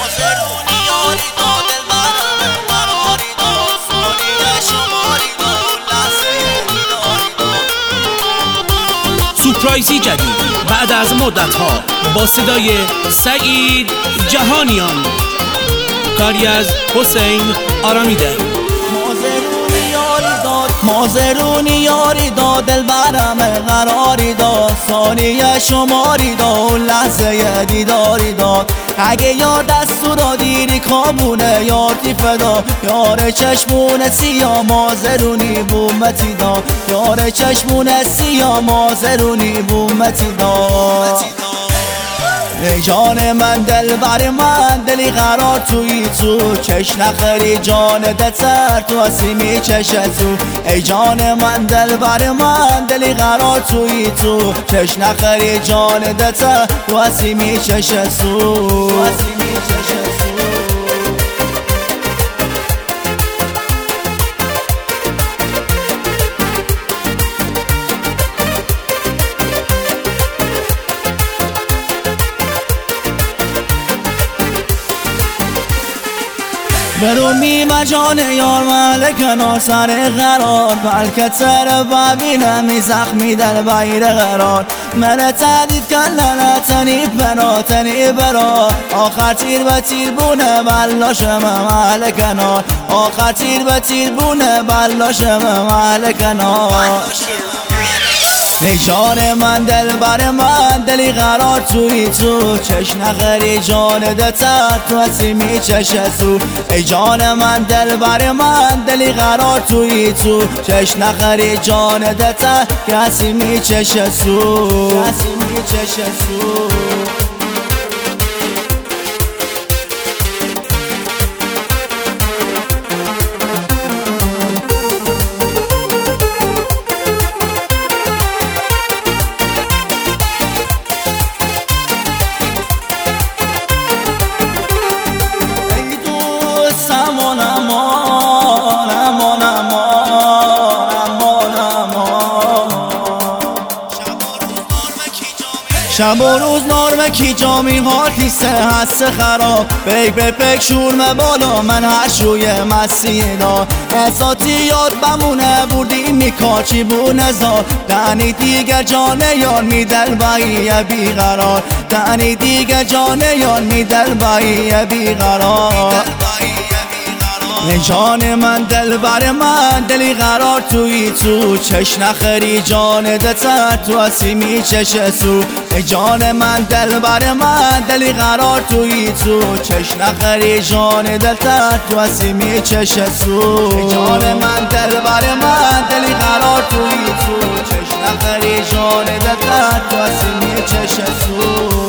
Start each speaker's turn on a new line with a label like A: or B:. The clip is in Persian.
A: مازرونی یاری داد دلبرم قراری داد ثانیه شماری داد لحظه دیداری داد.
B: سورپرایزی جدید بعد از مدت‌ها با صدای سعید جهانیان، کاری از حسین آرامیده.
A: مازرونی یاری داد دلبرم قراری داد ثانیه شماری داد لحظه دیداری داد. اگه یار دستو را دیری کابونه یارتی فدا یار چشمون سیاه مازرونی بومتی داد یار چشمون سیاه مازرونی بومتی داد. ای جان من دلبر من دلی قرار توی تو چش نخری جان دتر تو هستی میچشه تو. ای جان من دلبر من دلی قرار توی تو چش نخری جان دتر تو هستی میچشه تو. برو میمه جان یار مال کنار سر قرار بلکه تر ببینم ای زخمی در بیر قرار من تدید کن لنتنی پناتنی برا آخر تیر به تیر بونه بلاشم محل کنار آخر تیر به تیر بونه بلاشم محل کنار. ای جان من دلبر من دلی قرار توی تو چش نخری جان دتر تو هستی میچشه تو. ای جان من دلبر من دلی قرار توی تو چش نخری جان دتر که هستی میچشه تو. شب و روز نارمکی جامی هاتیسته هست خراب بیگ به پک شورمه بالا من هر شوی مسیح دار احساتی یاد بمونه بردی میکاچی بو نزار دنی دیگه جانه یار میدل باییه بیقرار دنی دیگه جانه یار میدل باییه بیقرار. ای جان من دلبر من دلی قرار توی تو چش نخری جان دتر تو هستی میچشه تو. ای جان من دلبر من دلی قرار توی تو چش نخری جان دتر تو هستی میچشه تو. ای جان من دلبر من دلی قرار توی تو چش نخری جان دتر تو هستی میچشه تو.